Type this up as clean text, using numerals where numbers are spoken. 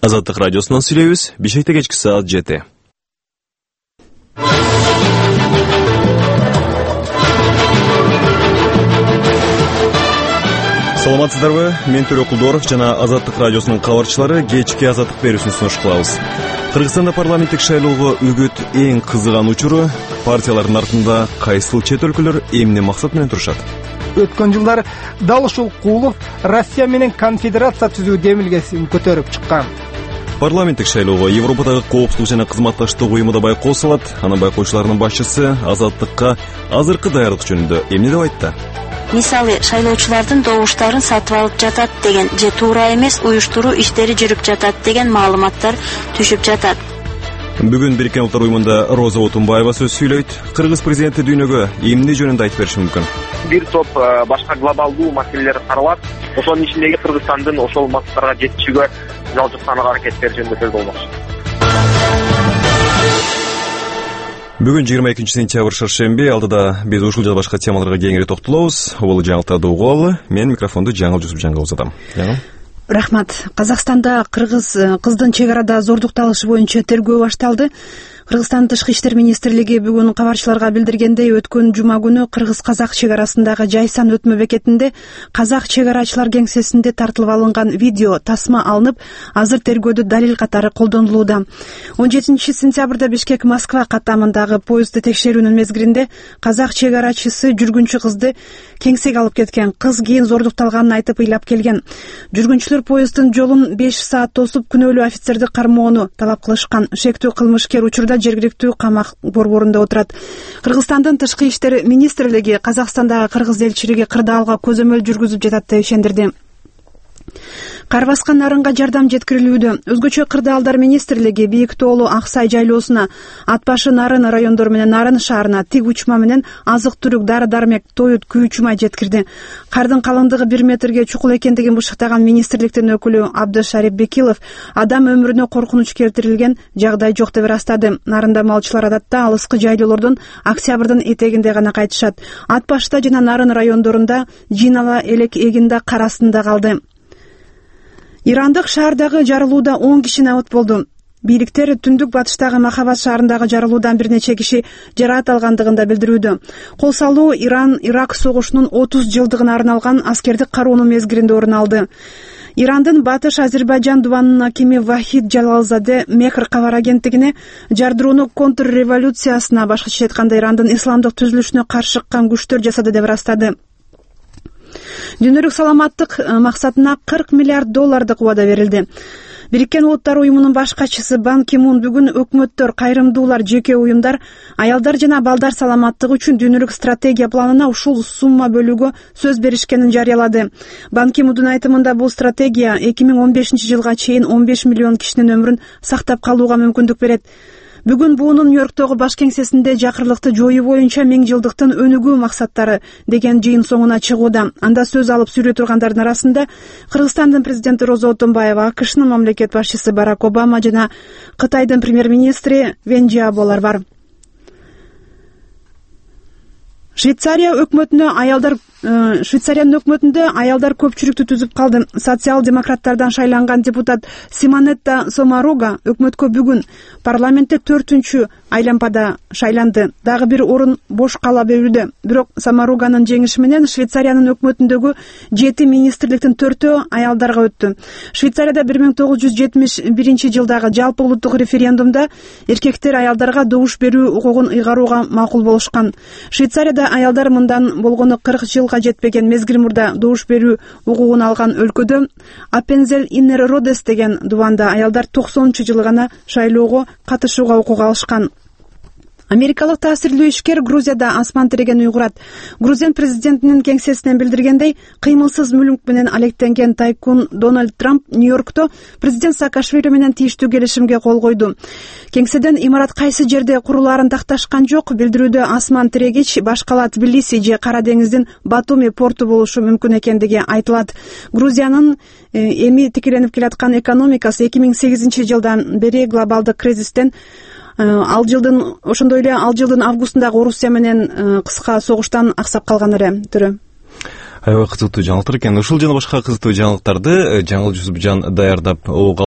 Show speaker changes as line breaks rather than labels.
Азаттык радиосунан сүйлөйбүз. Бишкекте кечки саат 7. Саламатсыздарбы? Мен Төлө Кулдоров жана Азаттык радиосунун кабарчылары кечки азаттык берүүсүн сунуш кылабыз. Кыргызстанда парламенттик шайлоого үгүт эң кызыган учуру, партиялардын артында кайсыл чет өлкөлөр эмне максат менен турушат?
Өткөн жылдары дал ушул Куулов Россия менен конфедерация түзүү демилгесин көтөрүп чыккан.
Парламенттик шайлоого Европадагы коопсуздук жана кызматташтык уюму да байкоо салат. Анын байкоочуларынын башчысы азаттыкка азыркы даярдык жөнүндө эмне деп айтты?
Мисалы, шайлоочулардын добуштарын сатып алып жатат деген же туура эмес уюштуруу иштери жүрүп жатат деген маалыматтар түшүп жатат.
Бүгүн Бириккен Улуттар уюмунда Роза Отунбаева сөз сүйлөйт. Кыргыз президенти дүйнөгө эмне жөнүндө айтып бериши мүмкүн?
Бир топ башка глобалдуу маселелер каралат. Ошонун ичиндеги Кыргызстандын ошол максаттарга жетишүүгө жалпы аракеттери жөнүндө сөз болмокчу.
Бүгүн 22 сентябрь шаршемби, алдыда биз ушул жана башка темаларга кеңири токтолобуз. Бул жаңылыктарды угуп алалы. Мен микрофонду Жаңыл Жусупжанга узатам.
Рахмат. Казакстанда кыздын чек арада зордукталышы боюнча тергөө башталды. Кыргызстан Тышкы иштер министрлиги бүгүн кабарчыларга билдиргендей, өткөн жума күнү кыргыз-казак чек арасындагы Жайсан өтмө бекетинде казак чек арачылар кеңсесинде тартылып алынган видео тасма алынып, азыр тергөөдө далил катары колдонулууда. 17 сентябрда Бишкек-Москва каттамындагы поездди текшерүүнүн мезгилинде казак чек арачысы жүргүнчү кызды кеңсеге алып кеткен. Кыз кийин зордукталганын айтып ыйлап келген. Жүргүнчүлөр поезддин жолун 5 саат тосуп, күнөөлүү офицерди кармоону талап кылышкан. Шектүү кылмышкер учурда жергиликтүү камак борборунда отурат. Кыргызстандын Тышкы иштер министрлиги Казакстандагы кыргыз элчилиги кырдаалга көзөмөл жүргүзүп жатат деп ишендирди. Кар баскан нарынга жардам жеткирилүүдө. Өзгөчө кырдаалдар министрлиги Бийик тоолу Аксай жайлоосуна, Ат башы Нарын райондору менен Нарын шаарына тиг учма менен азык-түлүк, дары-дармек, тоют, күйүүчү май жеткирди. Кардын калыңдыгы 1 метрге чукул экендигин бышыктаган министрликтин өкүлү Абдышарип Бекилов адам өмүрүнө коркунуч келтирилген жагдай жок деп ырастады. Нарында малчылар адатта алыскы жайлоолордон октябрдын этегинде гана кайтышат. Ат башта жана Нарын райондорунда жыйнала элек эгинде кар астында калды. Ирандык шаардагы жарылууда 10 киши абат болду. Бийликтер түндүк батыштагы Махаббат шаарындагы жарылуудан бир нече киши жараат алгандыгын да билдирүүдө. Кол салуу Иран-Ирак согушунун 30 жылдыгына арналган аскердик кароонун мезгилинде орун алды. Ирандын Батыш Азербайжан дубанынын акими Вахид Жалалзаде Мехр кабар агенттигине жардырууну контрреволюциясына, башкача айтканда Ирандын исламдык түзүлүшүнө каршы чыккан күчтөр жасады деп ырастады. Дүйнөлүк саламаттык максатына $40 миллиард убада берилди. Бириккен Улуттар уюмунун баш катчысы Бан Ки Мун бүгүн өкмөттөр, кайрымдуулар, жеке уюмдар, аялдар жана балдар саламаттыгы үчүн дүйнөлүк стратегия планына ушул сумма бөлүүгө сөз беришкенин жарыялады. Бан Ки Мундун айтымында бул стратегия 2015 жылга чейин 15 миллион кишинин өмүрүн сактап калууга мүмкүндүк берет. Бүгүн буунун Нью-Йорктогу баш кеңсесинде жакырлыкты жоюу боюнча 1000 жылдыктын өнүгүү максаттары деген жыйын соңуна чыгууда. Анда сөз алып сүйлөй тургандардын арасында Кыргызстандын президенти Роза Отунбаева, АКШнын мамлекет башчысы Барак Обама жана Кытайдын премьер-министри Вен Жиаболор бар. Швейцариянын өкмөтүндө аялдар көпчүлүктү түзүп калды. Социал-демократтардан шайланган депутат Симонетта Сомаруга өкмөткө бүгүн парламентте 4-чү айлампада шайланды. Дагы бир орун бош кала берүүдө. Бирок Сомаруганын жеңиши менен Швейцариянын өкмөтүндөгү 7 министрликтин 4-өө аялдарга өттү. Швейцарияда 1971 жылдагы жалпы улуттук референдумда эркектер аялдарга добуш берүү укугун ыйгарууга макул болушкан. Швейцарияда аялдар мындан болгону 40 жылга жетпеген мезгил мурда добуш берүү укугун алган өлкөдө Аппензель Иннер Родес деген дубанда аялдар 90-жылы гана шайлоого катышууга укук алышкан. Америкалык таасирлүү ишкер Грузияда асман тиреген уйгурат. Грузия президентинин кеңсесинен билдиргендей, кыймылсыз мүлк менен алектенген тайкун Дональд Трамп Нью-Йоркто президент Саакашвили менен тийиштүү келишимге кол койду. Кеңседен имарат кайсы жерде курулаарын такташкан жок. Билдирүүдө асман тирегич баш кала Тбилиси же Кара деңиздин Батуми порту болушу мүмкүн экендиги айтылат. Грузиянын эми тикеленип келаткан экономикасы 2008 жылдан бери глобалдык кризистен ошондой эле ал жылдын августундагы Орусия менен кыска согуштан аксап калган эле. Түрө
аябай кызыктуу жаңылыктар экен. Ушул жана башка кызыктуу жаңылыктарды Жаңыл Жусупжан даярдап